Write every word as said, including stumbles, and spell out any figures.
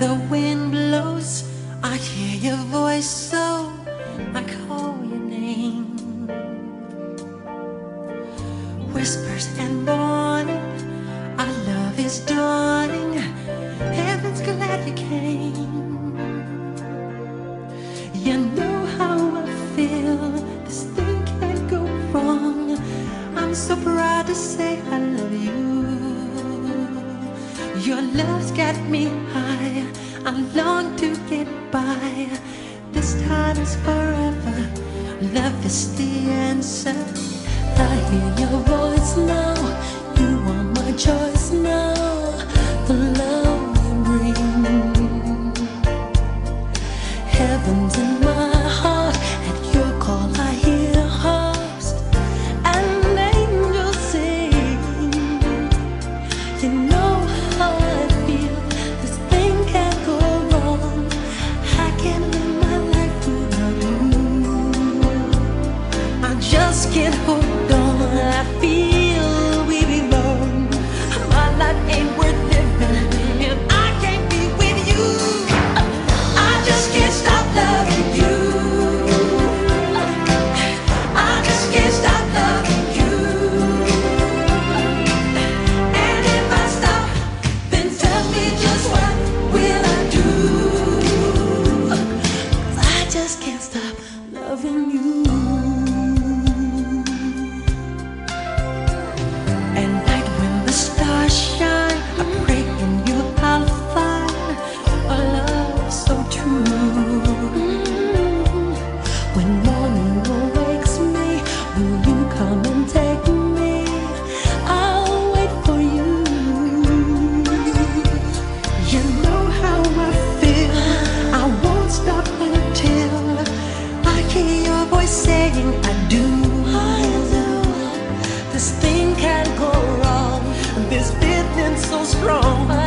the wind blows, I hear your voice, so I call your name. Whispers and morning, our love is dawning. Heaven's glad you came. You know how I feel, this thing can't go wrong. I'm so proud to say I love you. Your love's got me high, I long to get by. This time is forever, love is the answer. I hear your voice now, you are my choice now. The love you bring, heaven's in my heart. At your call I hear harps and angels sing. You know how I feel, this thing can't go wrong. I can't live my life without you. I just can't hold on, I feel we belong. My life ain't worth living if I can't be with you. I just can't stop loving you. I just can't stop loving you. And if I stop, then tell me just what will I do? 'Cause I just can't stop loving you. At night when the stars shine, I pray in you I'll find a love so true. When morning awakes me, will you come and take me? I'll wait for you. You know how I feel, I won't stop until I hear your voice saying I do. This thing can't go wrong, this feeling so strong.